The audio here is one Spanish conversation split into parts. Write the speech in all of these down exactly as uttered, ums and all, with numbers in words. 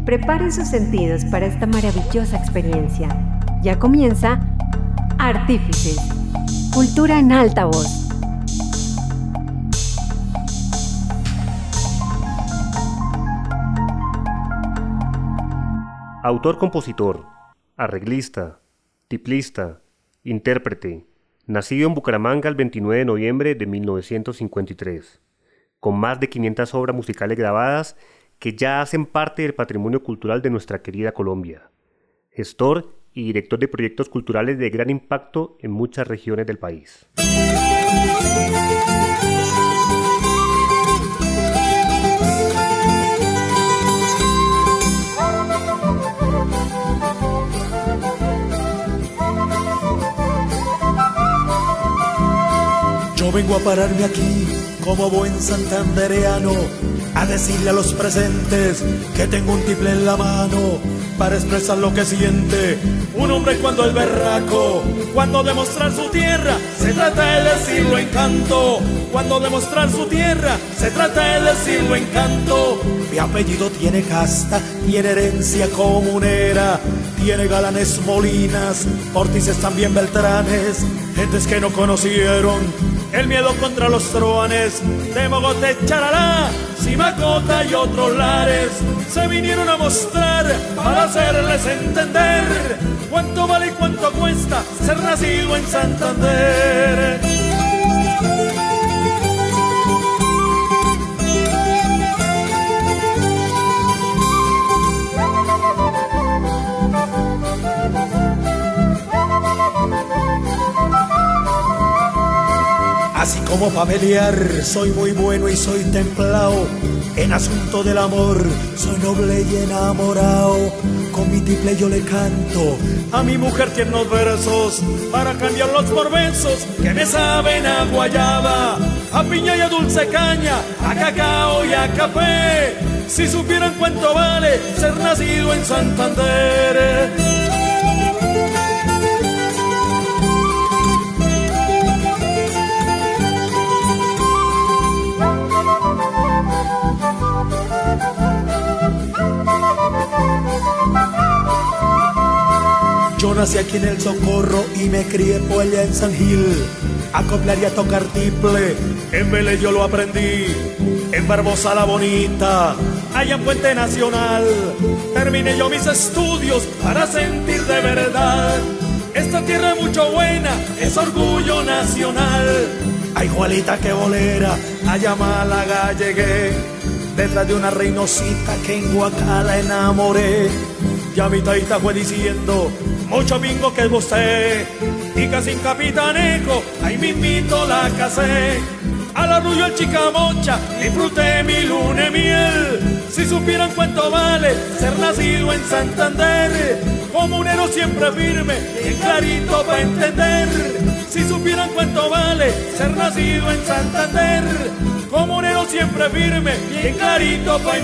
Preparen sus sentidos para esta maravillosa experiencia. Ya comienza Artífices, cultura en alta voz. Autor-compositor, arreglista, tiplista, intérprete, nacido en Bucaramanga el veintinueve de noviembre de mil novecientos cincuenta y tres, con más de quinientas obras musicales grabadas que ya hacen parte del patrimonio cultural de nuestra querida Colombia. Gestor y director de proyectos culturales de gran impacto en muchas regiones del país. Yo vengo a pararme aquí como buen santandereano, a decirle a los presentes que tengo un tiple en la mano para expresar lo que siente un hombre cuando el berraco, cuando demostrar su tierra se trata de decirlo en canto, cuando demostrar su tierra se trata de decirlo en canto. Mi apellido tiene casta, tiene herencia comunera, tiene Galanes, Molinas, Ortices, también Beltranes, gentes que no conocieron el miedo contra los truanes de Mogote, Charalá, Simacota y otros lares. Se vinieron a mostrar para hacerles entender cuánto vale y cuánto cuesta ser nacido en Santander. Así como pa' pelear soy muy bueno y soy templao, en asunto del amor soy noble y enamorado. Con mi tiple yo le canto a mi mujer tiernos versos para cambiarlos por besos que me saben a guayaba, a piña y a dulce caña, a cacao y a café. Si supieran cuánto vale ser nacido en Santander. Yo nací aquí en el Socorro y me crié por allá en San Gil. A acoplar y a tocar tiple, en Vélez yo lo aprendí, en Barbosa la Bonita, allá en Puente Nacional. Terminé yo mis estudios para sentir de verdad esta tierra es mucho buena, es orgullo nacional. Ay, Juanita, qué bolera, allá a Málaga llegué, detrás de una reinosita que en Guacala enamoré. Ya mi taita fue diciendo mucho bingo que es usted, y casi en capitanejo ahí mismito la casé. Al arrullo el Chicamocha disfruté mi luna de miel. Si supieran cuánto vale ser nacido en Santander, comunero siempre firme y clarito pa' entender. Si supieran cuánto vale ser nacido en Santander, comunero siempre firme y clarito pa'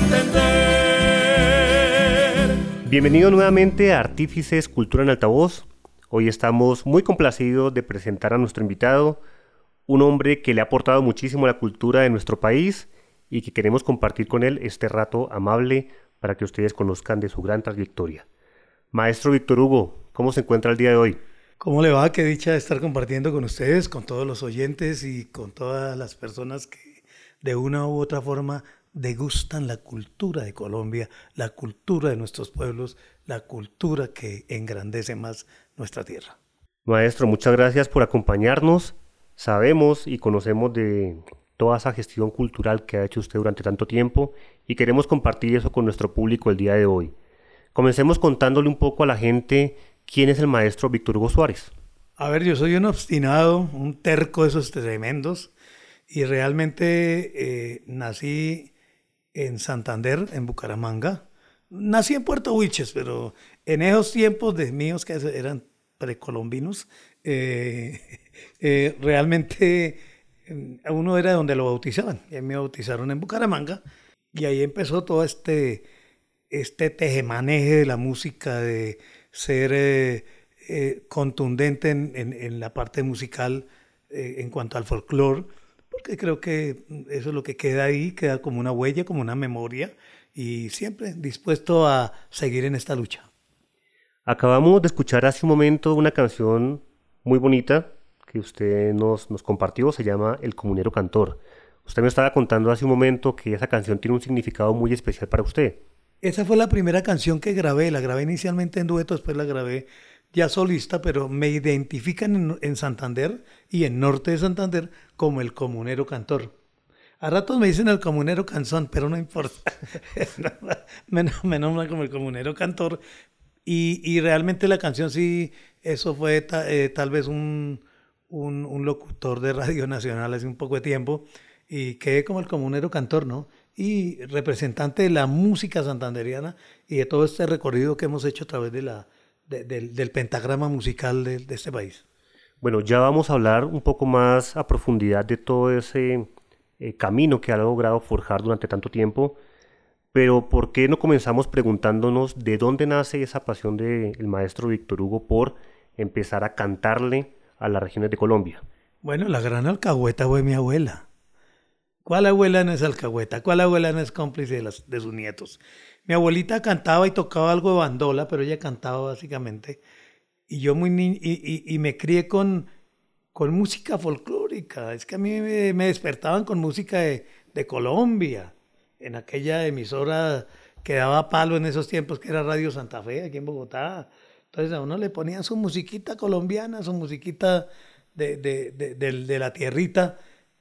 entender. Bienvenido nuevamente a Artífices, Cultura en Altavoz. Hoy estamos muy complacidos de presentar a nuestro invitado, un hombre que le ha aportado muchísimo a la cultura de nuestro país y que queremos compartir con él este rato amable para que ustedes conozcan de su gran trayectoria. Maestro Víctor Hugo, ¿cómo se encuentra el día de hoy? ¿Cómo le va? Qué dicha de estar compartiendo con ustedes, con todos los oyentes y con todas las personas que de una u otra forma degustan la cultura de Colombia, la cultura de nuestros pueblos, la cultura que engrandece más nuestra tierra. Maestro, muchas gracias por acompañarnos. Sabemos y conocemos de toda esa gestión cultural que ha hecho usted durante tanto tiempo y queremos compartir eso con nuestro público el día de hoy. Comencemos contándole un poco a la gente quién es el maestro Víctor Hugo Suárez. A ver, yo soy un obstinado, un terco de esos tremendos y realmente eh, nací en Santander, en Bucaramanga. Nací en Puerto Wilches, pero en esos tiempos de míos que eran precolombinos, eh, eh, realmente uno era donde lo bautizaban. Y me bautizaron en Bucaramanga y ahí empezó todo este, este tejemaneje de la música, de ser eh, eh, contundente en, en, en la parte musical eh, en cuanto al folclore, porque creo que eso es lo que queda ahí, queda como una huella, como una memoria, y siempre dispuesto a seguir en esta lucha. Acabamos de escuchar hace un momento una canción muy bonita que usted nos, nos compartió, se llama El Comunero Cantor. Usted me estaba contando hace un momento que esa canción tiene un significado muy especial para usted. Esa fue la primera canción que grabé, la grabé inicialmente en dueto, después la grabé ya solista, pero me identifican en, en Santander y en Norte de Santander como el Comunero Cantor. A ratos me dicen el Comunero Canzón, pero no importa. me, me nombran como el Comunero Cantor. Y, y realmente la canción sí, eso fue ta, eh, tal vez un, un, un locutor de Radio Nacional hace un poco de tiempo, y quedé como el Comunero Cantor, ¿no? Y representante de la música santanderiana y de todo este recorrido que hemos hecho a través de la, de, de, del pentagrama musical de, de este país. Bueno, ya vamos a hablar un poco más a profundidad de todo ese eh, camino que ha logrado forjar durante tanto tiempo. Pero ¿por qué no comenzamos preguntándonos de dónde nace esa pasión del maestro Víctor Hugo por empezar a cantarle a las regiones de Colombia? Bueno, la gran alcahueta fue mi abuela. ¿Cuál abuela no es alcahueta? ¿Cuál abuela no es cómplice de, las, de sus nietos? Mi abuelita cantaba y tocaba algo de bandola, pero ella cantaba básicamente. Y yo muy ni y, y, y me crié con, con música folclórica. Es que a mí me, me despertaban con música de, de Colombia. En aquella emisora que daba palo en esos tiempos, que era Radio Santa Fe, aquí en Bogotá. Entonces a uno le ponían su musiquita colombiana, su musiquita de, de, de, de, de la tierrita,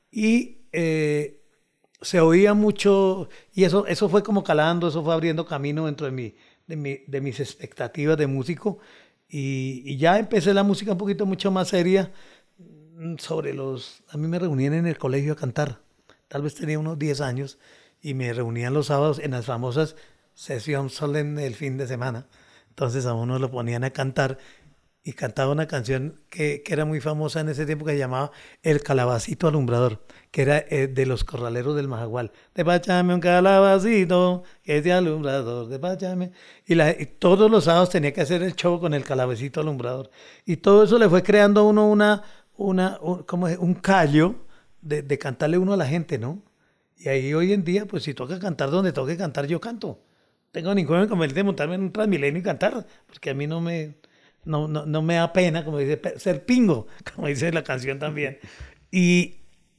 y eh, se oía mucho, y eso, eso fue como calando, eso fue abriendo camino dentro de, mi, de, mi, de mis expectativas de músico, y, y ya empecé la música un poquito mucho más seria sobre los... A mí me reunían en el colegio a cantar, tal vez tenía unos diez años, y me reunían los sábados en las famosas sesión solemne del fin de semana. Entonces a uno lo ponían a cantar, y cantaba una canción que, que era muy famosa en ese tiempo, que se llamaba El Calabacito Alumbrador, que era eh, de los corraleros del Majagual. Despáchame un calabacito, que es de alumbrador, despáchame. Y, la, y todos los sábados tenía que hacer el show con el calabacito alumbrador. Y todo eso le fue creando a uno una, una, un, como un callo de, de cantarle uno a la gente, ¿no? Y ahí hoy en día, pues si toca cantar donde toque cantar, yo canto. No tengo ningún inconveniente de montarme en un Transmilenio y cantar, porque a mí no me, no, no, no me da pena, como dice, ser pingo, como dice la canción también. Y,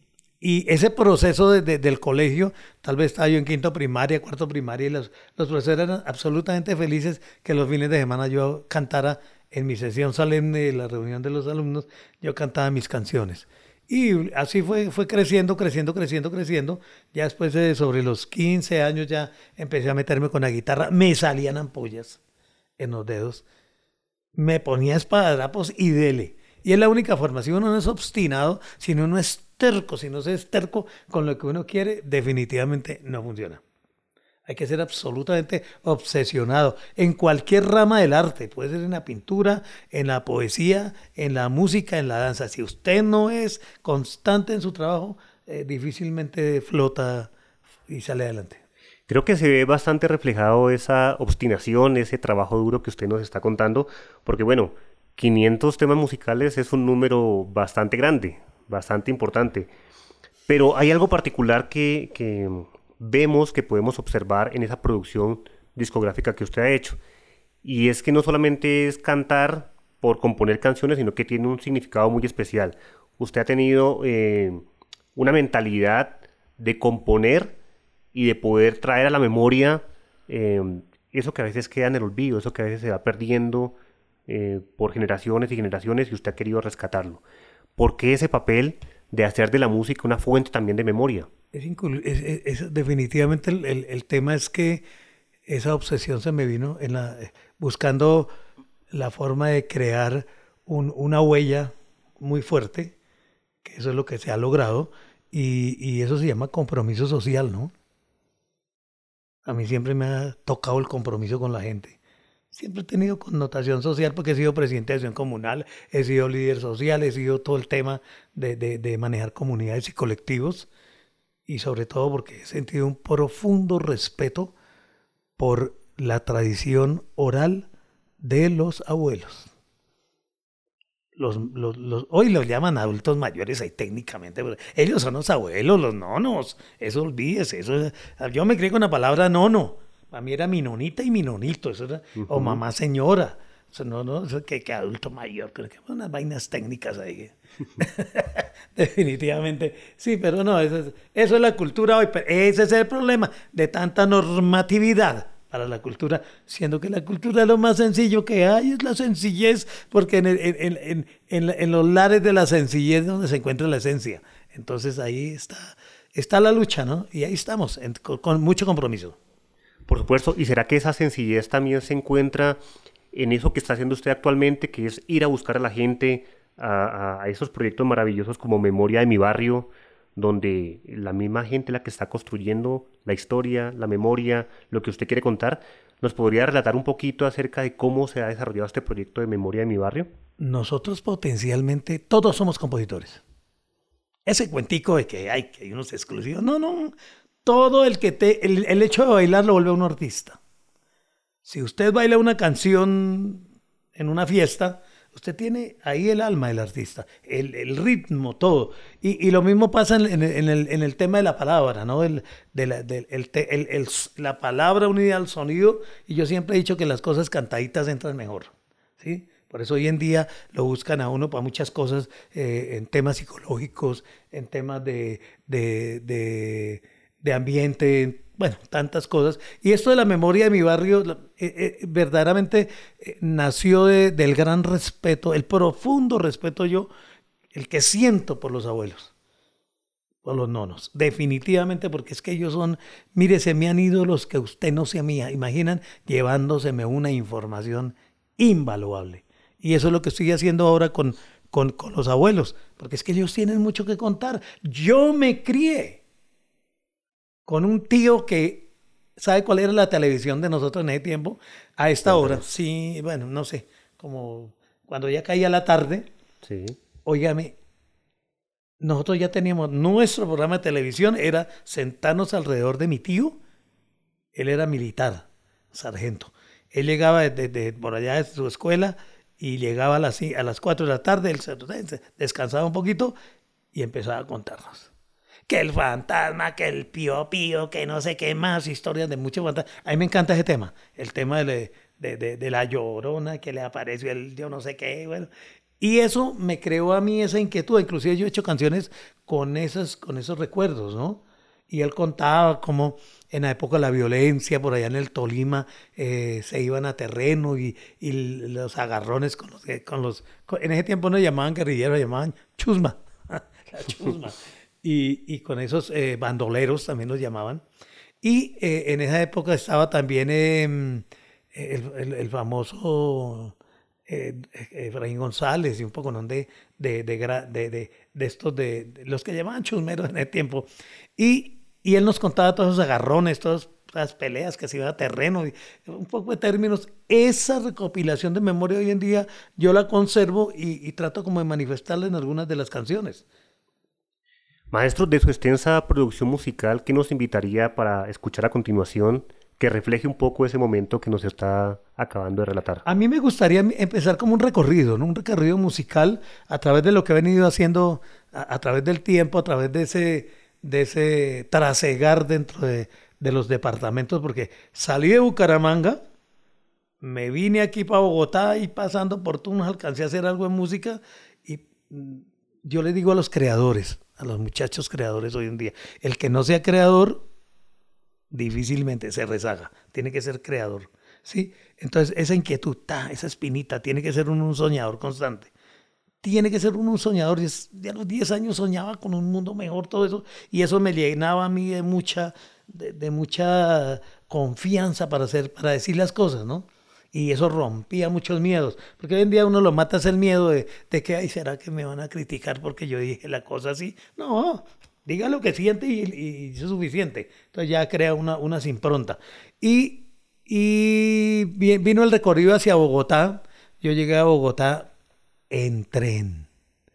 y ese proceso de, de, del colegio, tal vez estaba yo en quinto primaria, cuarto primaria, y los, los profesores eran absolutamente felices que los fines de semana yo cantara en mi sesión solemne de la reunión de los alumnos, yo cantaba mis canciones. Y así fue, fue creciendo, creciendo, creciendo, creciendo. Ya después de sobre los quince años ya empecé a meterme con la guitarra. Me salían ampollas en los dedos. Me ponía espadadrapos y dele. Y es la única forma. Si uno no es obstinado, si uno no es terco, si no se es terco con lo que uno quiere, definitivamente no funciona. Hay que ser absolutamente obsesionado en cualquier rama del arte. Puede ser en la pintura, en la poesía, en la música, en la danza. Si usted no es constante en su trabajo, eh, difícilmente flota y sale adelante. Creo que se ve bastante reflejado esa obstinación, ese trabajo duro que usted nos está contando, porque bueno, quinientos temas musicales es un número bastante grande, bastante importante. Pero hay algo particular que... que vemos que podemos observar en esa producción discográfica que usted ha hecho. Y es que no solamente es cantar por componer canciones, sino que tiene un significado muy especial. Usted ha tenido eh, una mentalidad de componer y de poder traer a la memoria eh, eso que a veces queda en el olvido, eso que a veces se va perdiendo eh, por generaciones y generaciones, y usted ha querido rescatarlo. ¿Por qué ese papel de hacer de la música una fuente también de memoria? Es, es, es, es definitivamente el, el, el tema es que esa obsesión se me vino en la, buscando la forma de crear un, una huella muy fuerte, que eso es lo que se ha logrado, y, y eso se llama compromiso social, ¿no? A mí siempre me ha tocado el compromiso con la gente. Siempre he tenido connotación social porque he sido presidente de acción comunal, he sido líder social, he sido todo el tema de, de, de manejar comunidades y colectivos, y sobre todo porque he sentido un profundo respeto por la tradición oral de los abuelos. Los, los, los, hoy los llaman adultos mayores ahí técnicamente, pero ellos son los abuelos, los nonos, eso olvídese, eso, yo me crié con la palabra nono, para mí era mi nonita y mi nonito, eso era, uh-huh. o mamá señora, eso no, no, eso que, que adulto mayor, creo que unas vainas técnicas ahí. Definitivamente, sí, pero no, eso es, eso es la cultura hoy, pero ese es el problema de tanta normatividad para la cultura, siendo que la cultura es lo más sencillo que hay, es la sencillez, porque en, el, en, en, en, en los lares de la sencillez es donde se encuentra la esencia. Entonces ahí está, está la lucha, ¿no? Y ahí estamos, en, con, con mucho compromiso. Por supuesto, ¿y será que esa sencillez también se encuentra en eso que está haciendo usted actualmente, que es ir a buscar a la gente a, a, a esos proyectos maravillosos como Memoria de mi Barrio, donde la misma gente la que está construyendo la historia, la memoria, lo que usted quiere contar? ¿Nos podría relatar un poquito acerca de cómo se ha desarrollado este proyecto de Memoria de mi Barrio? Nosotros potencialmente todos somos compositores. Ese cuentico de que hay, que hay unos exclusivos, no, no, todo el que te, el, el hecho de bailar lo vuelve a un artista. Si usted baila una canción en una fiesta, usted tiene ahí el alma del artista, el, el ritmo, todo. Y, y lo mismo pasa en, en, en, el, en el tema de la palabra, ¿no? El, de la, del, el, el, el, la palabra unida al sonido. Y yo siempre he dicho que las cosas cantaditas entran mejor, ¿sí? Por eso hoy en día lo buscan a uno para muchas cosas, eh, en temas psicológicos, en temas de, de, de, de ambiente, bueno, tantas cosas. Y esto de la memoria de mi barrio eh, eh, verdaderamente eh, nació de, del gran respeto, el profundo respeto yo, el que siento por los abuelos, por los nonos. Definitivamente, porque es que ellos son, mire, se me han ido los que usted no se imaginan, llevándoseme una información invaluable. Y eso es lo que estoy haciendo ahora con, con, con los abuelos, porque es que ellos tienen mucho que contar. Yo me crié con un tío que, ¿sabe cuál era la televisión de nosotros en ese tiempo? A esta hora, sí, bueno, no sé, como cuando ya caía la tarde, sí. Óigame, nosotros ya teníamos, nuestro programa de televisión era sentarnos alrededor de mi tío. Él era militar, sargento. Él llegaba desde de, de, por allá de su escuela y llegaba a las, a las cuatro de la tarde, él se, descansaba un poquito y empezaba a contarnos. Que el fantasma, que el pío pío, que no sé qué más, historias de muchos fantasmas. A mí me encanta ese tema, el tema de, de, de, de la Llorona, que le apareció el yo no sé qué, bueno. Y eso me creó a mí esa inquietud. Inclusive yo he hecho canciones con, esas, con esos recuerdos, ¿no? Y él contaba cómo en la época de la violencia, por allá en el Tolima, eh, se iban a terreno y, y los agarrones con los, con los... Con, en ese tiempo no llamaban guerrilleros, llamaban chusma, la chusma. Y, y con esos eh, bandoleros también los llamaban. Y eh, en esa época estaba también eh, el, el, el famoso eh, Efraín González y un poco ¿no? de, de, de, de, de, de estos, de, de los que llamaban chusmeros en ese tiempo. Y, y él nos contaba todos esos agarrones, todas las peleas que se iba a terreno, y un poco de términos. Esa recopilación de memoria hoy en día yo la conservo y, y trato como de manifestarla en algunas de las canciones. Maestro, de su extensa producción musical, ¿qué nos invitaría para escuchar a continuación que refleje un poco ese momento que nos está acabando de relatar? A mí me gustaría empezar como un recorrido, ¿no? Un recorrido musical a través de lo que he venido haciendo a, a través del tiempo, a través de ese, de ese trasegar dentro de, de los departamentos, porque salí de Bucaramanga, me vine aquí para Bogotá y pasando por Tunja alcancé a hacer algo en música y yo le digo a los creadores, a los muchachos creadores hoy en día, el que no sea creador difícilmente se rezaga, tiene que ser creador, ¿sí? Entonces esa inquietud, ta, esa espinita, tiene que ser un, un soñador constante, tiene que ser un, un soñador. Ya a los diez años soñaba con un mundo mejor, todo eso, y eso me llenaba a mí de mucha, de, de mucha confianza para hacer, para decir las cosas, ¿no? Y eso rompía muchos miedos, porque hoy en día uno lo mata es el miedo de, de que, ay, ¿será que me van a criticar porque yo dije la cosa así? No, diga lo que siente y, y eso es suficiente. Entonces ya crea una, una impronta. Y, y vino el recorrido hacia Bogotá. Yo llegué a Bogotá en tren.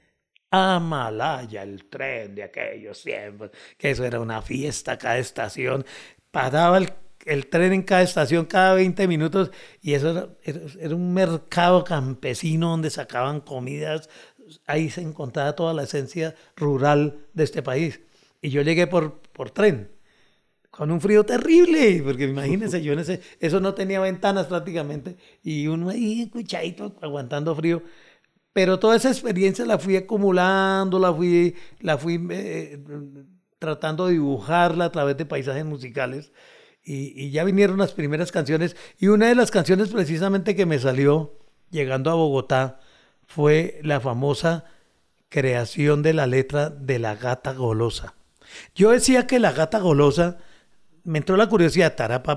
Amalaya, el tren de aquellos tiempos, que eso era una fiesta, cada estación. Paraba el el tren en cada estación cada veinte minutos, y eso era, era, era un mercado campesino donde sacaban comidas, ahí se encontraba toda la esencia rural de este país. Y yo llegué por, por tren, con un frío terrible, porque imagínense, yo en ese, eso no tenía ventanas prácticamente, y uno ahí escuchadito, aguantando frío. Pero toda esa experiencia la fui acumulando, la fui, la fui eh, tratando de dibujarla a través de paisajes musicales, y, y ya vinieron las primeras canciones, y una de las canciones precisamente que me salió llegando a Bogotá fue la famosa creación de la letra de La Gata Golosa. Yo decía que La Gata Golosa, me entró la curiosidad,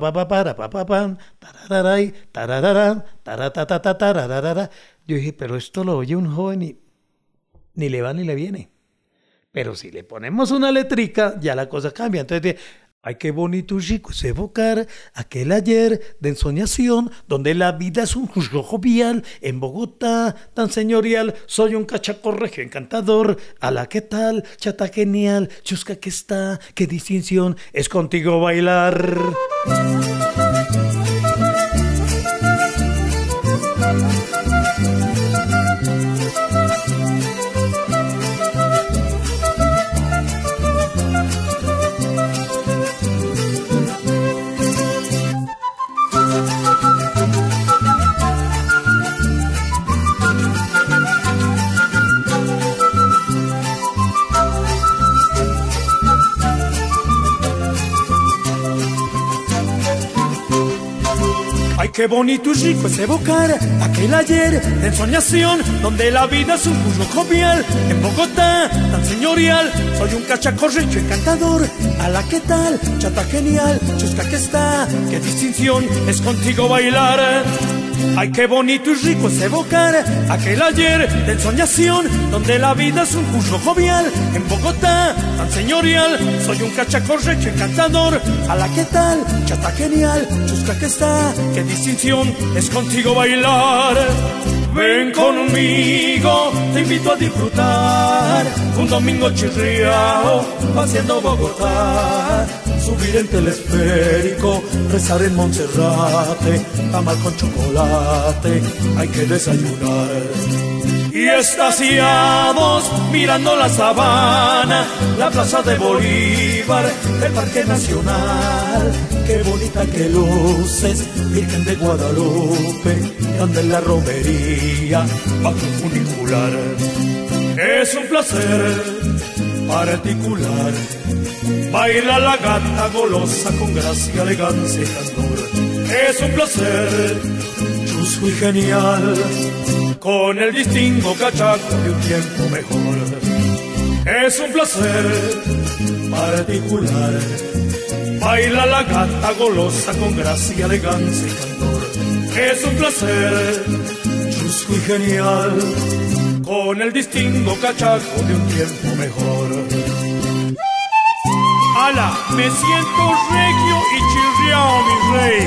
yo dije, pero esto lo oye un joven y ni le va ni le viene. Pero si le ponemos una letrica, ya la cosa cambia. Entonces dije, ay, qué bonito chico es evocar aquel ayer de ensoñación, donde la vida es un juzgo jovial, en Bogotá tan señorial, soy un cachaco regio encantador, ala, ¿qué tal? Chata genial, chusca que está, qué distinción es contigo bailar. Ay, qué bonito y rico es evocar aquel ayer de ensoñación, donde la vida es un juzgo jovial, en Bogotá tan señorial, soy un cachaco rico encantador, ala, ¿qué tal? Chata genial, chusca que está, qué distinción es contigo bailar. Ay, qué bonito y rico es evocar aquel ayer de ensoñación, donde la vida es un juzgo jovial, en Bogotá tan señorial, soy un cachaco rico encantador, ala, ¿qué tal? Chata genial, chusca que está, qué distinción es contigo bailar. Ven conmigo, te invito a disfrutar un domingo chirriao, paseando Bogotá, subir en telesférico, rezar en Monserrate, tamal con chocolate, hay que desayunar. Y extasiados mirando la sabana, la plaza de Bolívar, el Parque Nacional, qué bonita que luces, Virgen de Guadalupe, donde en la romería va tu funicular. Es un placer particular, baila la gata golosa con gracia, elegancia y candor. Es un placer chusco y genial, con el distingo cachaco de un tiempo mejor. Es un placer particular, baila la gata golosa con gracia, elegancia y candor. Es un placer chusco y genial, con el distingo cachaco de un tiempo mejor. ¡Hala! Me siento regio y chirriao, mi rey.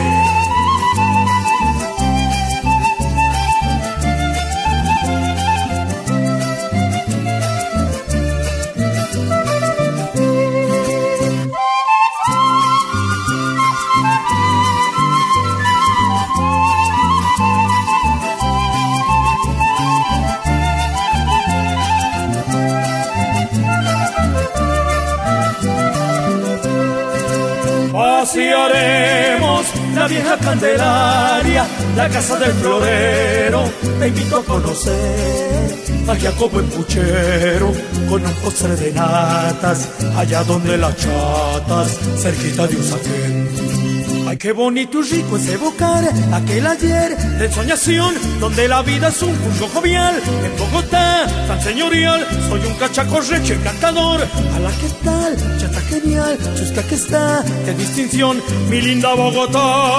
Pasearemos la vieja Candelaria, la casa del florero, te invito a conocer a Jacobo el puchero, con un postre de natas, allá donde las chatas, cerquita de Usaquén. Ay, qué bonito y rico es evocar aquel ayer de ensoñación, donde la vida es un juzgo jovial, en Bogotá tan señorial, soy un cachaco recho encantador, ala, ¿qué tal? Chata genial, chusca que está, qué distinción, mi linda Bogotá.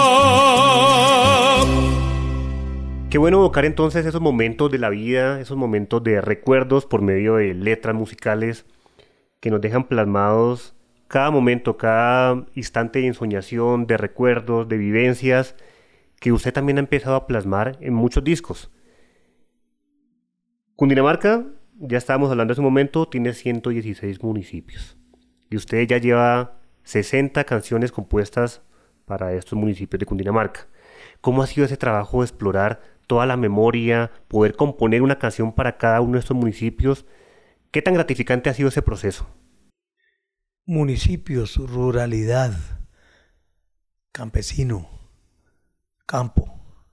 Qué bueno evocar entonces esos momentos de la vida, esos momentos de recuerdos por medio de letras musicales que nos dejan plasmados cada momento, cada instante de ensoñación, de recuerdos, de vivencias, que usted también ha empezado a plasmar en muchos discos. Cundinamarca, ya estábamos hablando hace un momento, tiene ciento dieciséis municipios. Y usted ya lleva sesenta canciones compuestas para estos municipios de Cundinamarca. ¿Cómo ha sido ese trabajo de explorar toda la memoria, poder componer una canción para cada uno de estos municipios? ¿Qué tan gratificante ha sido ese proceso? Municipios, ruralidad, campesino, campo.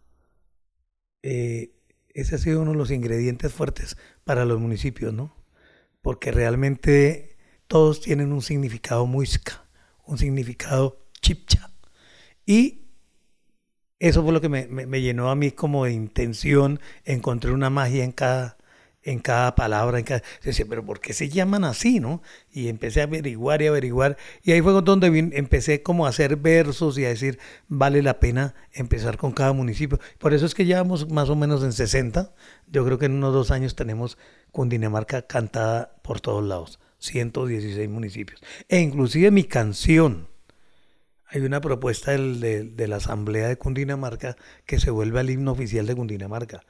Eh, ese ha sido uno de los ingredientes fuertes para los municipios, ¿no? Porque realmente todos tienen un significado muisca, un significado chipcha. Y eso fue lo que me, me, me llenó a mí como de intención. Encontré una magia en cada, en cada palabra. En cada, decía, pero ¿por qué se llaman así, no? Y empecé a averiguar y averiguar. Y ahí fue donde vine, empecé como a hacer versos y a decir, vale la pena empezar con cada municipio. Por eso es que llevamos más o menos en sesenta. Yo creo que en unos dos años tenemos Cundinamarca cantada por todos lados. ciento dieciséis municipios. E inclusive mi canción. Hay una propuesta del, de, de la Asamblea de Cundinamarca que se vuelve el himno oficial de Cundinamarca.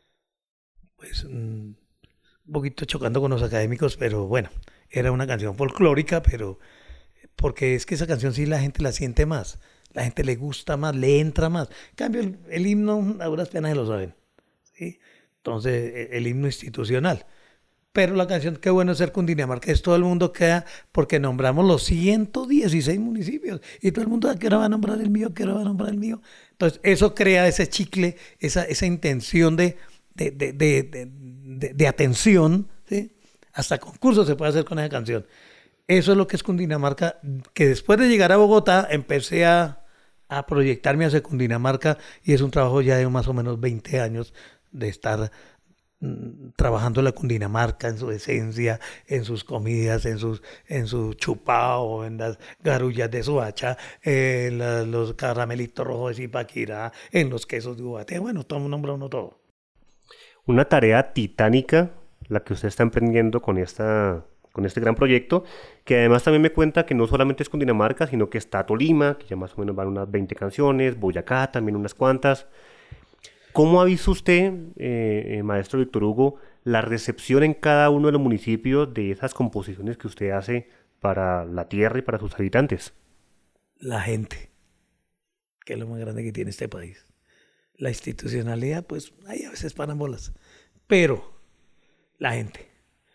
Pues un poquito chocando con los académicos, pero bueno, era una canción folclórica, pero porque es que esa canción sí la gente la siente más, la gente le gusta más, le entra más. En cambio, el, el himno, a duras penas se lo saben, ¿sí? Entonces, el, el himno institucional. Pero la canción Qué bueno es ser Cundinamarca es todo el mundo queda porque nombramos los ciento dieciséis municipios y todo el mundo que ahora va a nombrar el mío, que ahora va a nombrar el mío. Entonces eso crea ese chicle, esa, esa intención de, de, de, de, de, de, de atención, ¿sí? Hasta concursos se puede hacer con esa canción. Eso es lo que es Cundinamarca, que después de llegar a Bogotá empecé a, a proyectarme hacia Cundinamarca y es un trabajo ya de más o menos veinte años de estar trabajando la Cundinamarca en su esencia, en sus comidas, en sus en su chupao, en las garullas de Soacha, en la, los caramelitos rojos de Zipaquirá, en los quesos de Ubaté. Bueno, todo nombra uno todo. Una tarea titánica la que usted está emprendiendo con esta con este gran proyecto, que además también me cuenta que no solamente es Cundinamarca, sino que está Tolima, que ya más o menos van unas veinte canciones, Boyacá también unas cuantas. ¿Cómo ha visto usted, eh, eh, maestro Víctor Hugo, la recepción en cada uno de los municipios de esas composiciones que usted hace para la tierra y para sus habitantes? La gente, que es lo más grande que tiene este país. La institucionalidad, pues, ahí a veces paran bolas. Pero, la gente.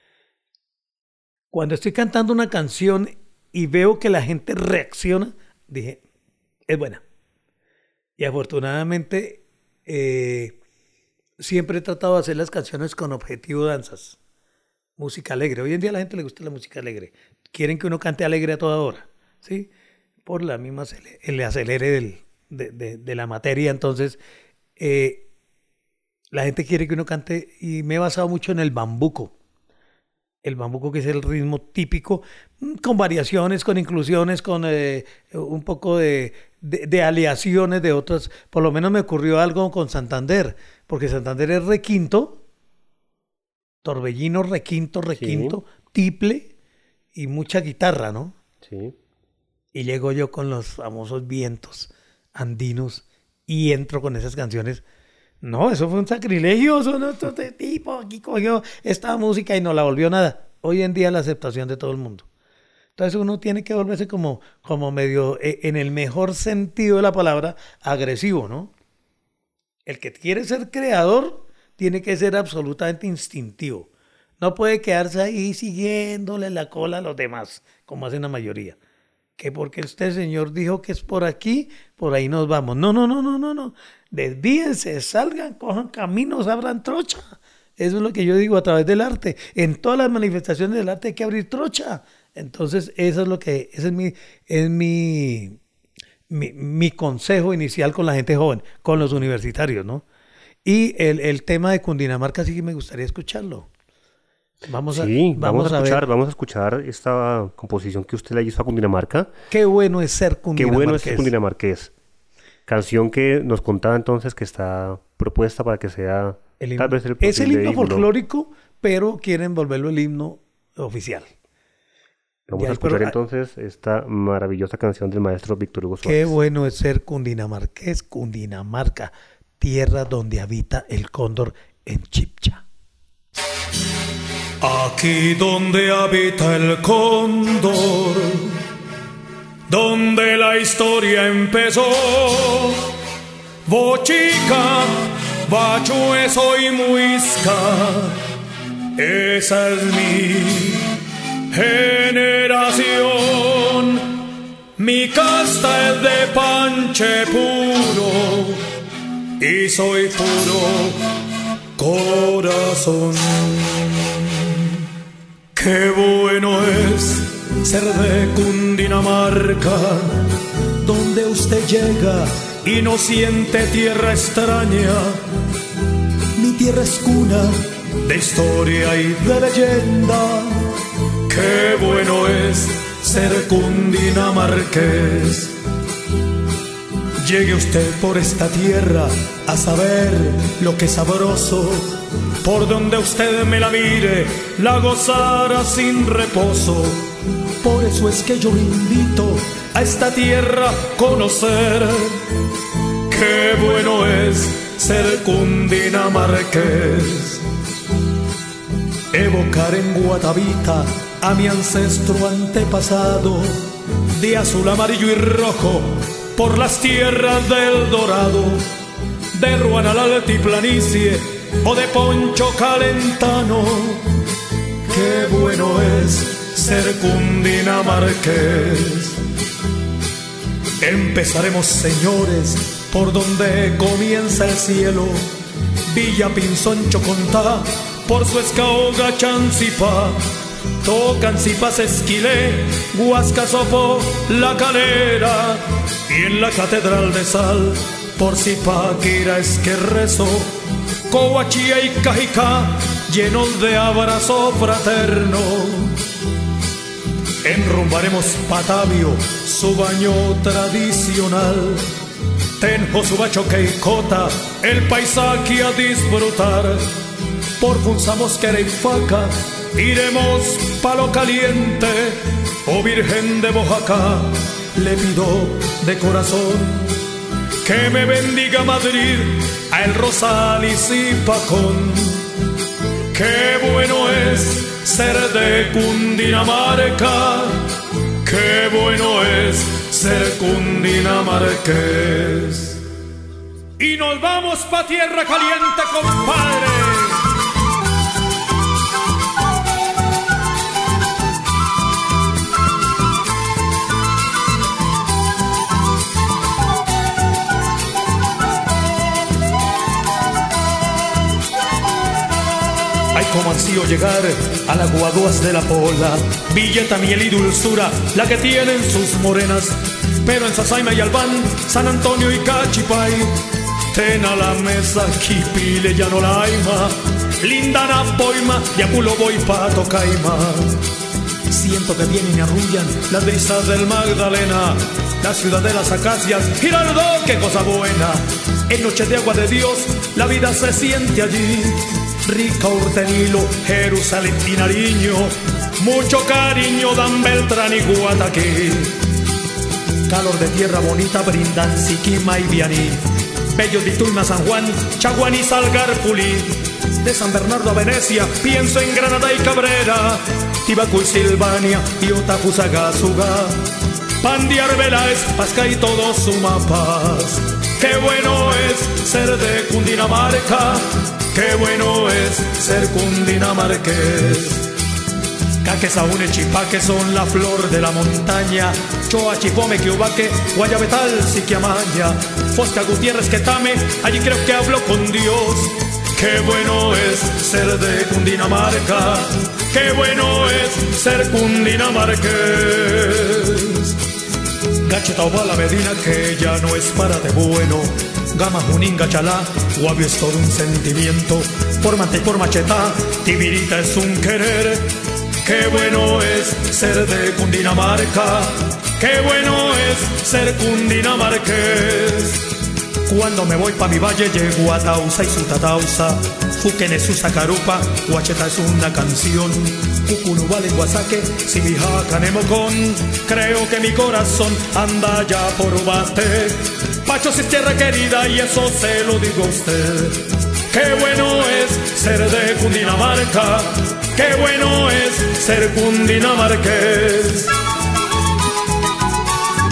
Cuando estoy cantando una canción y veo que la gente reacciona, dije, es buena. Y afortunadamente... Eh, siempre he tratado de hacer las canciones con objetivo danzas, música alegre. Hoy en día a la gente le gusta la música alegre, quieren que uno cante alegre a toda hora, ¿sí? Por la misma el acelere del, de, de, de la materia. Entonces eh, la gente quiere que uno cante y me he basado mucho en el bambuco. El bambuco, que es el ritmo típico, con variaciones, con inclusiones, con eh, un poco de, de, de aleaciones de otras. Por lo menos me ocurrió algo con Santander, porque Santander es requinto, torbellino, requinto, requinto, sí. Tiple y mucha guitarra, ¿no? Sí. Y llego yo con los famosos vientos andinos y entro con esas canciones. No, eso fue un sacrilegio, eso no, este tipo aquí cogió esta música y no la volvió nada. Hoy en día la aceptación de todo el mundo. Entonces uno tiene que volverse como, como medio, eh, en el mejor sentido de la palabra, agresivo, ¿no? El que quiere ser creador tiene que ser absolutamente instintivo. No puede quedarse ahí siguiéndole la cola a los demás, como hacen la mayoría. Que porque este señor dijo que es por aquí, por ahí nos vamos. No, no, no, no, no, no. Desvíense, salgan, cojan caminos, abran trocha. Eso es lo que yo digo a través del arte. En todas las manifestaciones del arte hay que abrir trocha. Entonces, eso es lo que, ese es mi, es mi, mi, mi consejo inicial con la gente joven, con los universitarios, ¿no? Y el, el tema de Cundinamarca sí que me gustaría escucharlo. Vamos a, sí, vamos, vamos a, a escuchar, ver. vamos a escuchar esta composición que usted le hizo a Cundinamarca. Qué bueno es ser cundinamarqués. Qué bueno es ser cundinamarqués. Canción que nos contaba entonces que está propuesta para que sea el himno. Tal vez el es el himno, himno folclórico, pero quieren volverlo el himno oficial. Vamos ya, a escuchar pero, entonces esta maravillosa canción del maestro Víctor Hugo Suárez. Qué bueno es ser cundinamarqués, Cundinamarca, tierra donde habita el cóndor en Chipcha. Aquí donde habita el cóndor, donde la historia empezó. Bochica, Bachué, soy muisca, esa es mi generación. Mi casta es de panche puro y soy puro corazón. Qué bueno es ser de Cundinamarca, donde usted llega y no siente tierra extraña. Mi tierra es cuna de historia y de leyenda. Qué bueno es ser cundinamarqués. Llegue usted por esta tierra a saber lo que es sabroso. Por donde usted me la mire, la gozará sin reposo. Por eso es que yo lo invito a esta tierra conocer. Qué bueno es ser cundinamarqués. Evocar en Guatavita a mi ancestro antepasado, de azul, amarillo y rojo, por las tierras del Dorado, de Ruan al altiplanicie o de Poncho Calentano. Qué bueno es ser cundinamarqués. Empezaremos, señores, por donde comienza el cielo. Villa Pinzón, Chocontá, por su escaoga Chancipá. Tocancipás, Esquilé, Huascasopo, La Calera. Y en la Catedral de Sal, por Zipaquira es que rezo. Coahuachía y Cajicá, llenos de abrazo fraterno. Enrumbaremos Patavio, su baño tradicional. Tenjo, Subacho, Queicota, el paisaje a disfrutar. Por Funzamosquera y Faca, iremos Palo Caliente. Oh Virgen de Oaxaca, le pido de corazón que me bendiga Madrid, a El Rosal y Zipacón. Qué bueno es ser de Cundinamarca, qué bueno es ser cundinamarqués. Y nos vamos pa' tierra caliente, compadre. Ay, cómo ansío llegar a las Guaduas de la Pola, Villeta, miel y dulzura, la que tienen sus morenas. Pero en Sasaima y Albán, San Antonio y Cachipay, ten a la mesa, Quipile, Llanolaima, Lindana, Poima, y Apulo, voy pa' Tocaima. Siento que vienen y me arrullan las brisas del Magdalena, la ciudad de las acacias, Girardó, qué cosa buena. En noche de agua de Dios, la vida se siente allí. Rica, Urtenilo, Jerusalén y Nariño, mucho cariño dan Beltrán y Guataquí. Calor de tierra bonita brindan Siquima y Vianí, Bello de Tuima, San Juan, Chaguán y Salgarpulí. De San Bernardo a Venecia pienso en Granada y Cabrera, Tibacu y Silvania y Otajusagasugá, Pandiar, Veláez, Pasca y todo Sumapaz. Qué bueno es ser de Cundinamarca, qué bueno es ser cundinamarqués. Caque, Saúne, Chipaque son la flor de la montaña, Choa, Chipome, Quiubaque, Guayabetal, Siquiamaña, Fosca, Gutiérrez, Quetame, allí creo que hablo con Dios. Qué bueno es ser de Cundinamarca, qué bueno es ser cundinamarqués. Gacheta, Obala, Medina, que ya no es para de bueno, Gama, Junín, Gachalá, Guavio es todo un sentimiento, por Manta y por Machetá, Tibirita es un querer. Qué bueno es ser de Cundinamarca, qué bueno es ser cundinamarqués. Cuando me voy pa' mi valle llego a Tausa y Sutatausa, Fuquene, Susacarupa, Huacheta es una canción, Cucunubal en Guasaque, Sibijaca, Nemocón. Creo que mi corazón anda ya por Ubate, Pachos es tierra querida y eso se lo digo a usted. Qué bueno es ser de Cundinamarca, qué bueno es ser cundinamarqués.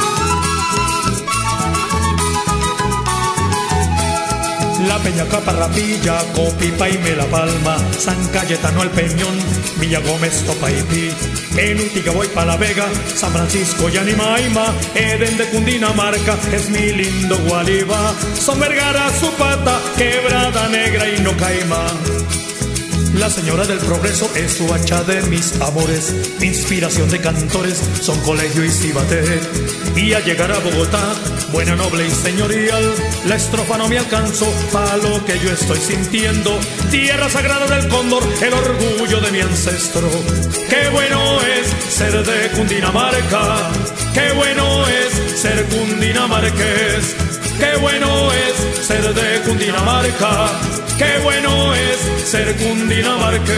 La Peña Caparrapilla, Copipa y Mela Palma, San Cayetano El Peñón, Villa Gómez, Topaipí, en Utiga voy pa' La Vega, San Francisco y Animaima, Eden de Cundinamarca, es mi lindo Gualibá, Son Vergara, Zupata, Quebrada Negra y Nocaima. La señora del progreso es su hacha de mis amores, mi inspiración de cantores son Colegio y Cibatet. Y al llegar a Bogotá, buena, noble y señorial, la estrofa no me alcanzó pa' lo que yo estoy sintiendo. Tierra sagrada del cóndor, el orgullo de mi ancestro. Qué bueno es ser de Cundinamarca, qué bueno es ser cundinamarqués. Qué bueno es ser de Cundinamarca, qué bueno es ser cundinamarqués.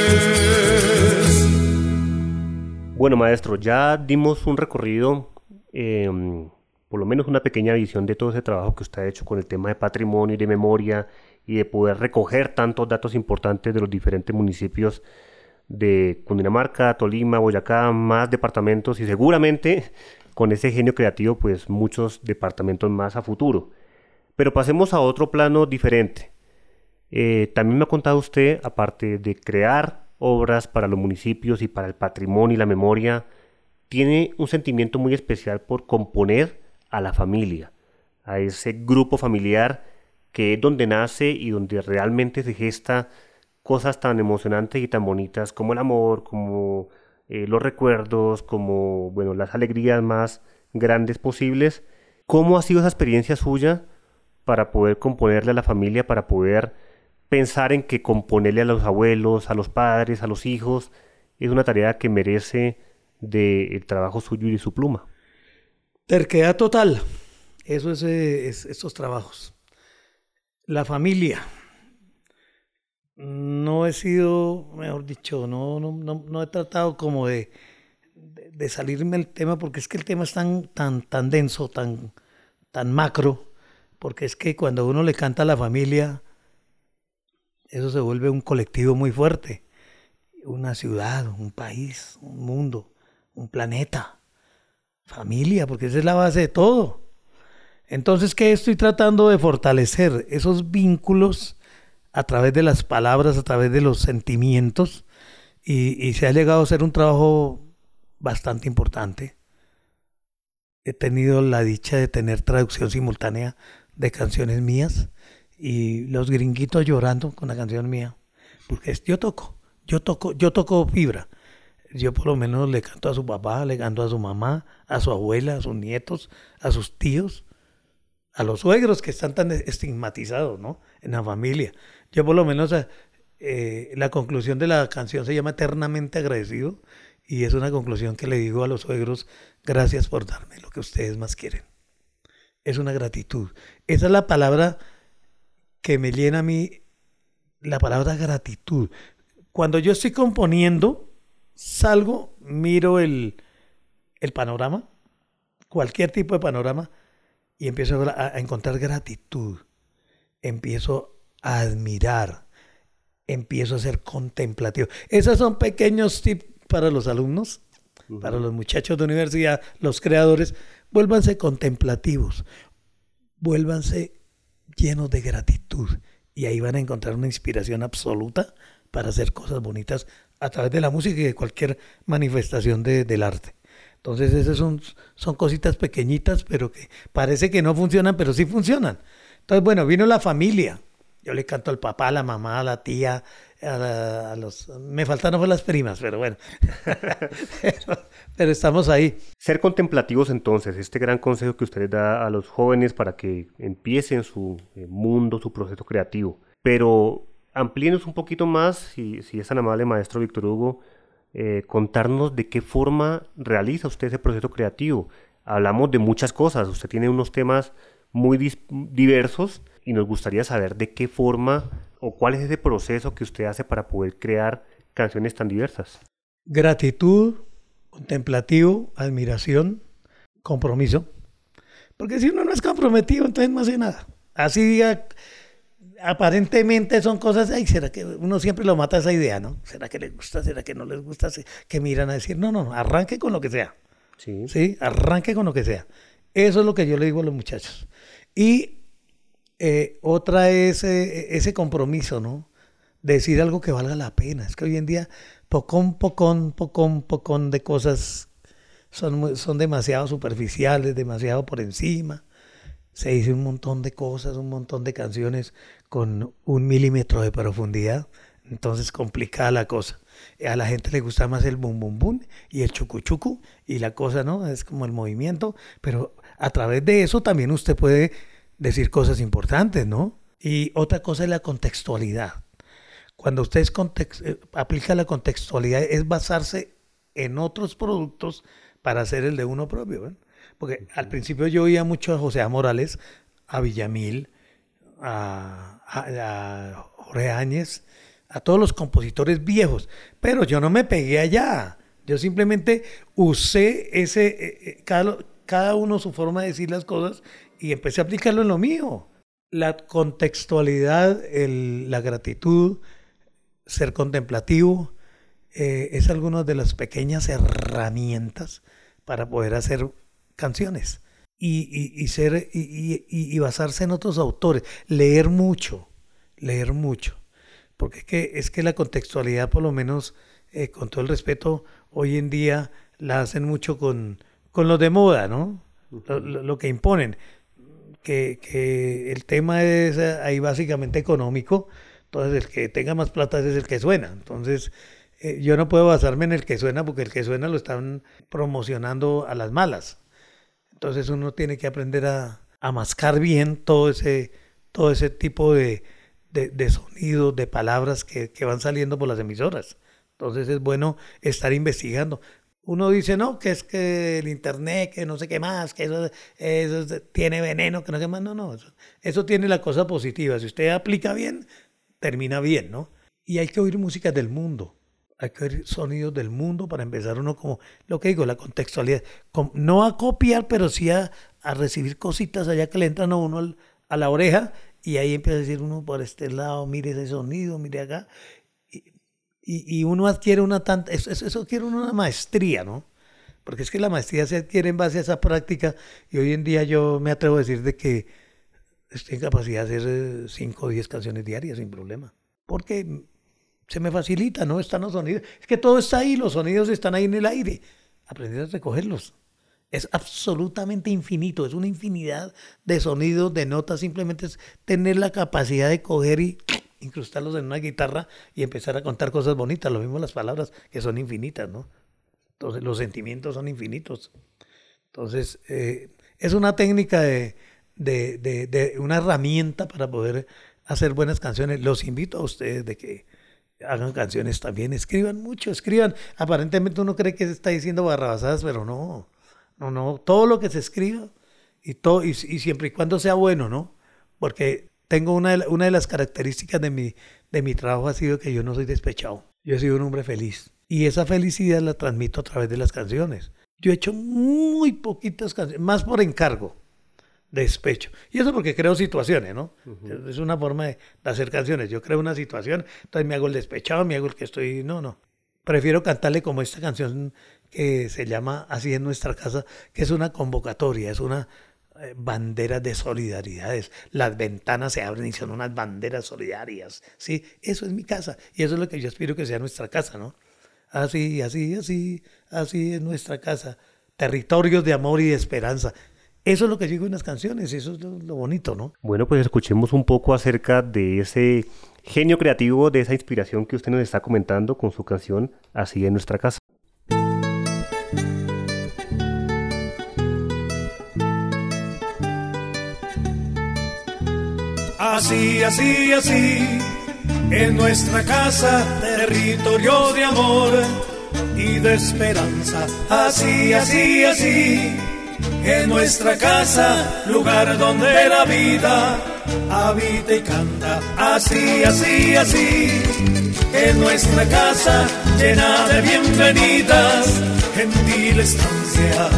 Bueno, maestro, ya dimos un recorrido, eh, por lo menos una pequeña visión de todo ese trabajo que usted ha hecho con el tema de patrimonio y de memoria y de poder recoger tantos datos importantes de los diferentes municipios de Cundinamarca, Tolima, Boyacá, más departamentos y seguramente con ese genio creativo, pues muchos departamentos más a futuro. Pero pasemos a otro plano diferente. Eh, también me ha contado usted, aparte de crear obras para los municipios y para el patrimonio y la memoria, tiene un sentimiento muy especial por componer a la familia, a ese grupo familiar que es donde nace y donde realmente se gesta cosas tan emocionantes y tan bonitas como el amor, como eh, los recuerdos, como bueno, las alegrías más grandes posibles. ¿Cómo ha sido esa experiencia suya para poder componerle a la familia, para poder pensar en que componerle a los abuelos, a los padres, a los hijos, es una tarea que merece del trabajo suyo y de su pluma? Terquedad total. Eso es, eh, es estos trabajos. La familia. No he sido, mejor dicho, no, no, no, no he tratado como de, de, de salirme del tema, porque es que el tema es tan, tan, tan denso, tan, tan macro, porque es que cuando uno le canta a la familia, eso se vuelve un colectivo muy fuerte, una ciudad, un país, un mundo, un planeta, familia, porque esa es la base de todo. Entonces, ¿qué estoy tratando de fortalecer? Esos vínculos a través de las palabras, a través de los sentimientos, y, y se ha llegado a ser un trabajo bastante importante. He tenido la dicha de tener traducción simultánea de canciones mías y los gringuitos llorando con la canción mía, porque es, yo toco, yo toco, yo toco fibra. Yo por lo menos le canto a su papá, le canto a su mamá, a su abuela, a sus nietos, a sus tíos, a los suegros que están tan estigmatizados, ¿no?, en la familia. Yo por lo menos eh, la conclusión de la canción se llama Eternamente Agradecido, y es una conclusión que le digo a los suegros: gracias por darme lo que ustedes más quieren. Es una gratitud. Esa es la palabra que me llena a mí, la palabra gratitud. Cuando yo estoy componiendo, salgo, miro el, el panorama, cualquier tipo de panorama, y empiezo a, a encontrar gratitud. Empiezo a admirar, empiezo a ser contemplativo. Esos son pequeños tips para los alumnos, uh-huh. para los muchachos de universidad, los creadores. Vuélvanse contemplativos, vuélvanse llenos de gratitud, y ahí van a encontrar una inspiración absoluta para hacer cosas bonitas a través de la música y de cualquier manifestación de, del arte. Entonces esas son, son cositas pequeñitas, pero que parece que no funcionan, pero sí funcionan. Entonces, bueno, vino la familia. Yo le canto al papá, a la mamá, a la tía, a, la, a los... Me faltaron fue las primas, pero bueno. pero, pero estamos ahí. Ser contemplativos, entonces, este gran consejo que usted da a los jóvenes para que empiecen su eh, mundo, su proceso creativo. Pero amplíenos un poquito más, si, si es tan amable, maestro Víctor Hugo, eh, contarnos de qué forma realiza usted ese proceso creativo. Hablamos de muchas cosas, usted tiene unos temas muy dis- diversos, y nos gustaría saber de qué forma o cuál es ese proceso que usted hace para poder crear canciones tan diversas. Gratitud, contemplativo, admiración, compromiso. Porque si uno no es comprometido, entonces no hace nada. Así diga, aparentemente son cosas, ay, ¿será que uno siempre lo mata esa idea, no? ¿Será que les gusta? ¿Será que no les gusta? Que miran a decir, no, no, arranque con lo que sea. Sí. Sí, arranque con lo que sea. Eso es lo que yo le digo a los muchachos. Y eh, otra es eh, ese compromiso, ¿no? Decir algo que valga la pena. Es que hoy en día, pocón, pocón, pocón, pocón de cosas son, son demasiado superficiales, demasiado por encima. Se dice un montón de cosas, un montón de canciones con un milímetro de profundidad. Entonces complicada la cosa. A la gente le gusta más el bum bum bum y el chucu chucu y la cosa, ¿no? Es como el movimiento, pero a través de eso también usted puede decir cosas importantes, ¿no? Y otra cosa es la contextualidad. Cuando usted es context, eh, aplica la contextualidad es basarse en otros productos para hacer el de uno propio, ¿ven? Porque al principio yo oía mucho a José A. Morales, a Villamil, a, a, a Jorge Áñez, a todos los compositores viejos, pero yo no me pegué allá. Yo simplemente usé ese, eh, cada, cada uno su forma de decir las cosas y empecé a aplicarlo en lo mío. La contextualidad, el, la gratitud, ser contemplativo, eh, es alguna de las pequeñas herramientas para poder hacer canciones y, y, y, ser, y, y, y basarse en otros autores, leer mucho, leer mucho. Porque es que, es que la contextualidad, por lo menos, eh, con todo el respeto, hoy en día la hacen mucho con, con los de moda, ¿no? Uh-huh. Lo, lo, lo que imponen. Que, que el tema es ahí básicamente económico, entonces el que tenga más plata es el que suena. Entonces eh, yo no puedo basarme en el que suena porque el que suena lo están promocionando a las malas. Entonces uno tiene que aprender a, a mascar bien todo ese, todo ese tipo de, de, de sonidos, de palabras que, que van saliendo por las emisoras. Entonces es bueno estar investigando. Uno dice, no, que es que el internet, que no sé qué más, que eso, eso tiene veneno, que no sé qué más. No, no, eso, eso tiene la cosa positiva. Si usted aplica bien, termina bien, ¿no? Y hay que oír música del mundo. Hay que oír sonidos del mundo para empezar uno como, lo que digo, la contextualidad. No a copiar, pero sí a, a recibir cositas allá que le entran a uno al, a la oreja y ahí empieza a decir uno por este lado, mire ese sonido, mire acá. Y, y uno adquiere una tanta, eso, eso adquiere una maestría, ¿no? Porque es que la maestría se adquiere en base a esa práctica y hoy en día yo me atrevo a decir de que estoy en capacidad de hacer cinco o diez canciones diarias sin problema. Porque se me facilita, ¿no? Están los sonidos. Es que todo está ahí, los sonidos están ahí en el aire. Aprender a recogerlos. Es absolutamente infinito, es una infinidad de sonidos, de notas, simplemente es tener la capacidad de coger y incrustarlos en una guitarra y empezar a contar cosas bonitas, lo mismo las palabras que son infinitas, ¿no? Entonces los sentimientos son infinitos. Entonces eh, es una técnica de, de, de, de una herramienta para poder hacer buenas canciones. Los invito a ustedes de que hagan canciones también, escriban mucho, escriban. Aparentemente uno cree que se está diciendo barrabasadas, pero no, no, no, todo lo que se escriba y, todo, y, y siempre y cuando sea bueno, ¿no? Porque tengo una de, una de las características de mi, de mi trabajo ha sido que yo no soy despechado. Yo he sido un hombre feliz. Y esa felicidad la transmito a través de las canciones. Yo he hecho muy poquitas canciones, más por encargo, de despecho. Y eso porque creo situaciones, ¿no? Uh-huh. Es una forma de, de hacer canciones. Yo creo una situación, entonces me hago el despechado, me hago el que estoy... No, no. Prefiero cantarle como esta canción que se llama Así en nuestra casa, que es una convocatoria, es una... banderas de solidaridades, las ventanas se abren y son unas banderas solidarias, ¿sí? Eso es mi casa y eso es lo que yo aspiro que sea nuestra casa, ¿no? Así, así, así, así es nuestra casa, territorios de amor y de esperanza. Eso es lo que digo en las canciones, eso es lo, lo bonito, ¿no? Bueno, pues escuchemos un poco acerca de ese genio creativo, de esa inspiración que usted nos está comentando con su canción Así en nuestra casa. Así, así, así, en nuestra casa, territorio de amor y de esperanza. Así, así, así, en nuestra casa, lugar donde la vida habita y canta. Así, así, así, en nuestra casa, llena de bienvenidas, gentil estancia.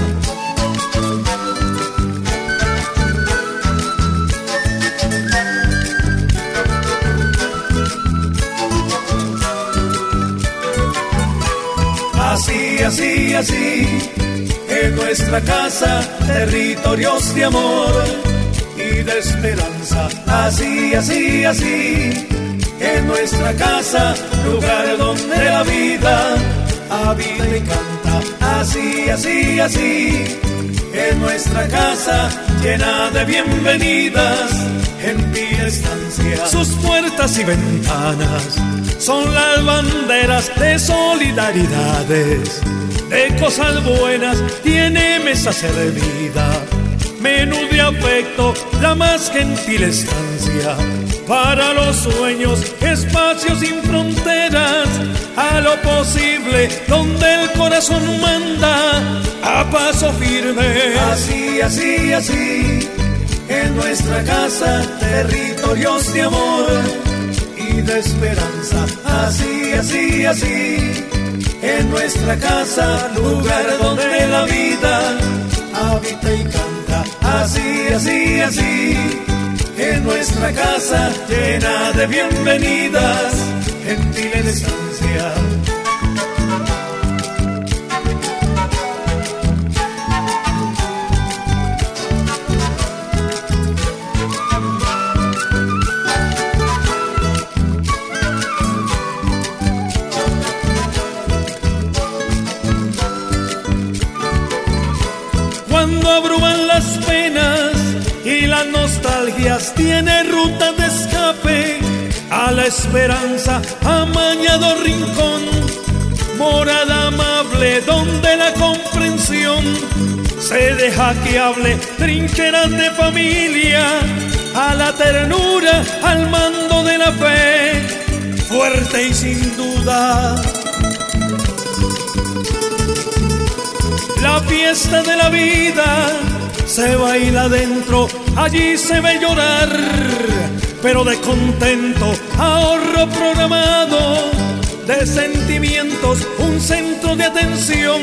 Así, así, así, en nuestra casa, territorios de amor y y de esperanza. Así, así, así, en nuestra casa, lugar donde la vida habita y canta. Así, así, así, en nuestra casa, llena de bienvenidas, gentil estancia. Sus puertas y ventanas son las banderas de solidaridades, de cosas buenas tiene mesa servida, menú de afecto, la más gentil estancia. Para los sueños, espacios sin fronteras, a lo posible, donde el corazón manda, a paso firme. Así, así, así, en nuestra casa, territorios de amor y de esperanza. Así, así, así, en nuestra casa, lugar donde la vida habita y canta. Así, así, así, en nuestra casa, llena de bienvenidas, gentil en estancia. Cuando abruman las penas y las nostalgias, tiene rutas de escape a la esperanza, amañado rincón, morada amable donde la comprensión se deja que hable, trincheras de familia, a la ternura, al mando de la fe, fuerte y sin duda. La fiesta de la vida se baila dentro, allí se ve llorar, pero de contento, ahorro programado, de sentimientos, un centro de atención.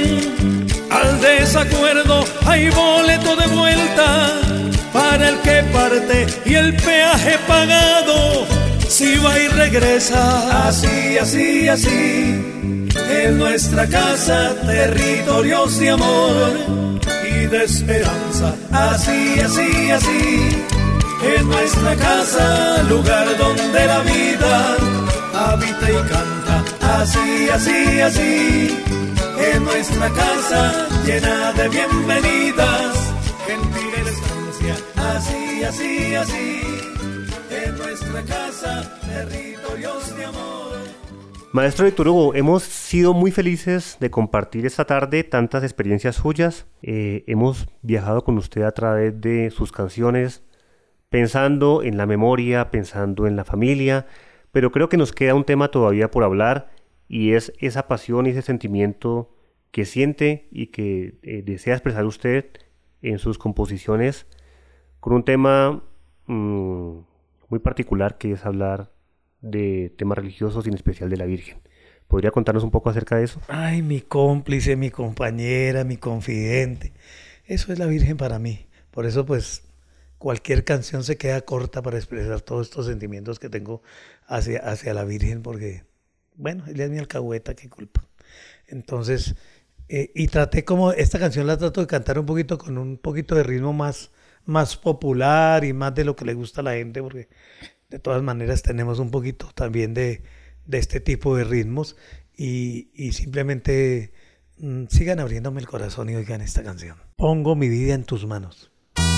Al desacuerdo hay boleto de vuelta para el que parte y el peaje pagado, si va y regresa. Así, así, así, en nuestra casa, territorios de amor y de esperanza. Así, así, así, en nuestra casa, lugar donde la vida habita y canta. Así, así, así, en nuestra casa, llena de bienvenidas, gentil en estancia. Así, así, así, en nuestra casa, territorios de amor. Maestro Víctor Hugo, hemos sido muy felices de compartir esta tarde tantas experiencias suyas. Eh, hemos viajado con usted a través de sus canciones, pensando en la memoria, pensando en la familia, pero creo que nos queda un tema todavía por hablar, y es esa pasión y ese sentimiento que siente y que eh, desea expresar usted en sus composiciones, con un tema mmm, muy particular, que es hablar de temas religiosos y en especial de la Virgen. ¿Podría contarnos un poco acerca de eso? Ay, mi cómplice, mi compañera, mi confidente. Eso es la Virgen para mí. Por eso, pues, cualquier canción se queda corta para expresar todos estos sentimientos que tengo hacia, hacia la Virgen, porque, bueno, ella es mi alcahueta, qué culpa. Entonces, eh, y traté como, esta canción la trato de cantar un poquito con un poquito de ritmo más, más popular y más de lo que le gusta a la gente, porque de todas maneras tenemos un poquito también de, de este tipo de ritmos, y, y simplemente mmm, sigan abriéndome el corazón y oigan esta canción. Pongo mi vida en tus manos.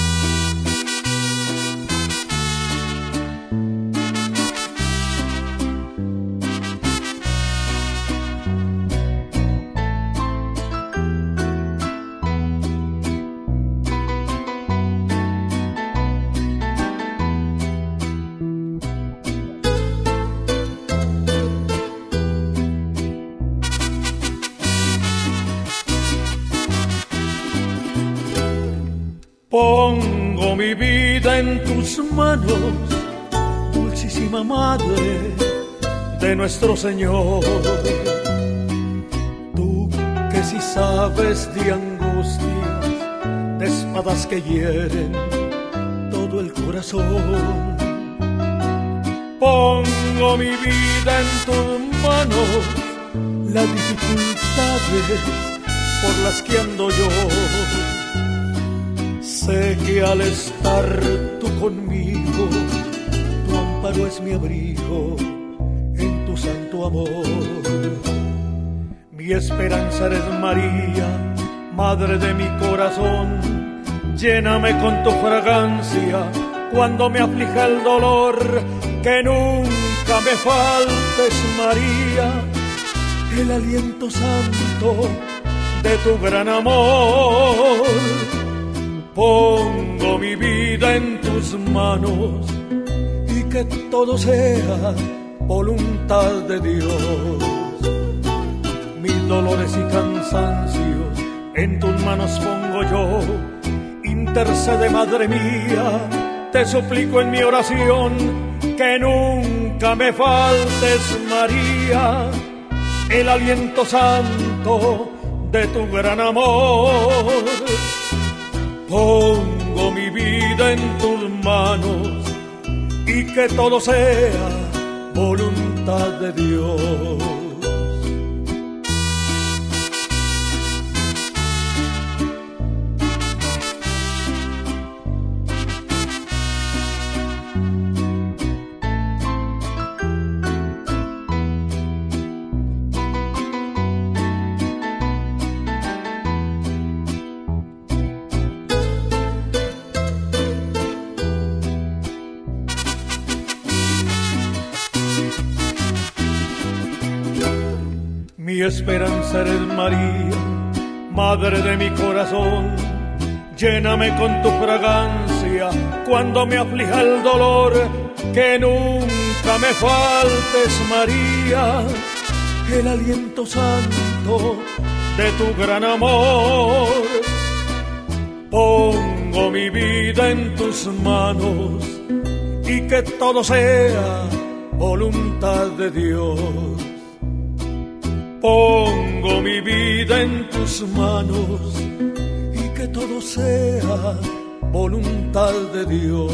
Pongo mi vida en tus manos, dulcísima Madre de nuestro Señor. Tú que si sabes de angustias, de espadas que hieren todo el corazón. Pongo mi vida en tus manos, las dificultades por las que ando yo. Sé que al estar tu conmigo, tu amparo es mi abrigo, en tu santo amor. Mi esperanza eres María, madre de mi corazón, lléname con tu fragancia cuando me aflija el dolor, que nunca me faltes, María, el aliento santo de tu gran amor. Pongo mi vida en tus manos y que todo sea voluntad de Dios. Mis dolores y cansancios en tus manos pongo yo. Intercede, madre mía, te suplico en mi oración, que nunca me faltes, María, el aliento santo de tu gran amor. Pongo mi vida en tus manos y que todo sea voluntad de Dios. Mi esperanza eres María, madre de mi corazón, lléname con tu fragancia cuando me aflija el dolor, que nunca me faltes, María, el aliento santo de tu gran amor. Pongo mi vida en tus manos y que todo sea voluntad de Dios. Pongo mi vida en tus manos y que todo sea voluntad de Dios.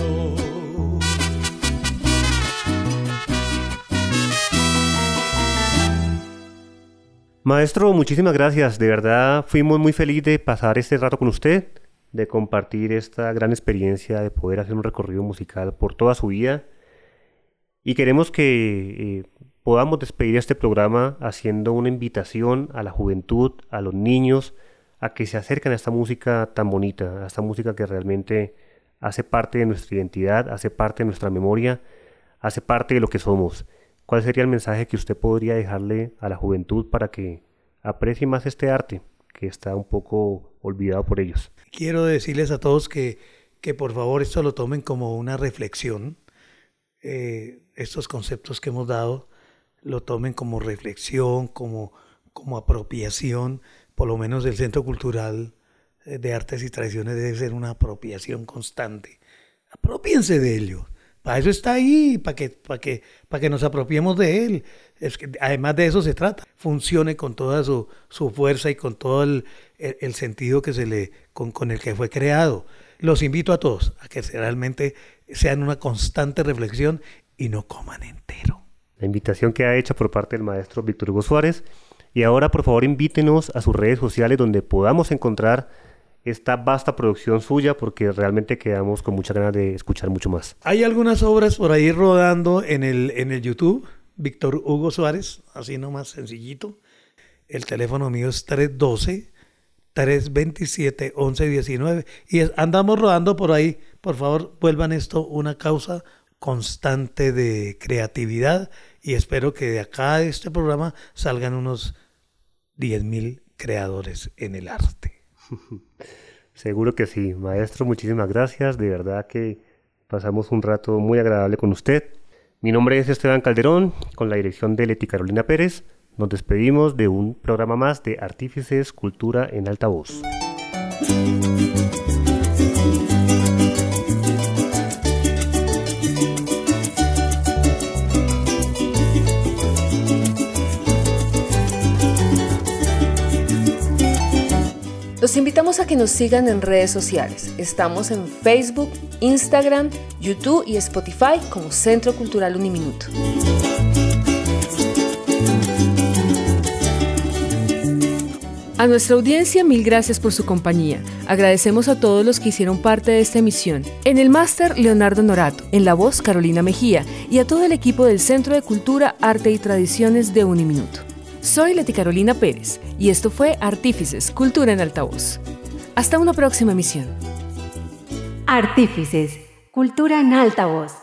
Maestro, muchísimas gracias. De verdad fuimos muy felices de pasar este rato con usted, de compartir esta gran experiencia, de poder hacer un recorrido musical por toda su vida. Y queremos que eh, podamos despedir este programa haciendo una invitación a la juventud, a los niños, a que se acerquen a esta música tan bonita, a esta música que realmente hace parte de nuestra identidad, hace parte de nuestra memoria, hace parte de lo que somos. ¿Cuál sería el mensaje que usted podría dejarle a la juventud para que aprecie más este arte que está un poco olvidado por ellos? Quiero decirles a todos que, que por favor esto lo tomen como una reflexión. Eh, estos conceptos que hemos dado lo tomen como reflexión, como, como apropiación, por lo menos del Centro Cultural de Artes y Tradiciones debe ser una apropiación constante. Apropiense de ello. Para eso está ahí, para que, para que, para que nos apropiemos de él. Es que, además de eso se trata. Funcione con toda su, su fuerza y con todo el, el, el sentido que se le, con, con el que fue creado. Los invito a todos a que realmente sean una constante reflexión y no coman entero. La invitación que ha hecho por parte del maestro Víctor Hugo Suárez. Y ahora, por favor, invítenos a sus redes sociales donde podamos encontrar esta vasta producción suya, porque realmente quedamos con muchas ganas de escuchar mucho más. Hay algunas obras por ahí rodando en el, en el YouTube, Víctor Hugo Suárez, así nomás sencillito. El teléfono mío es tres uno dos, tres dos siete, once diecinueve y es, andamos rodando por ahí. Por favor, vuelvan esto una causa constante de creatividad y espero que de acá de este programa salgan unos diez mil creadores en el arte. Seguro que sí, maestro, muchísimas gracias, de verdad que pasamos un rato muy agradable con usted. Mi nombre es Esteban Calderón, con la dirección de Leti Carolina Pérez. Nos despedimos de un programa más de Artífices Cultura en Altavoz. Los invitamos a que nos sigan en redes sociales. Estamos en Facebook, Instagram, YouTube y Spotify como Centro Cultural Uniminuto. A nuestra audiencia, mil gracias por su compañía. Agradecemos a todos los que hicieron parte de esta emisión. En el máster, Leonardo Norato. En la voz, Carolina Mejía. Y a todo el equipo del Centro de Cultura, Arte y Tradiciones de Uniminuto. Soy Leti Carolina Pérez y esto fue Artífices, Cultura en Altavoz. Hasta una próxima emisión. Artífices, Cultura en Altavoz.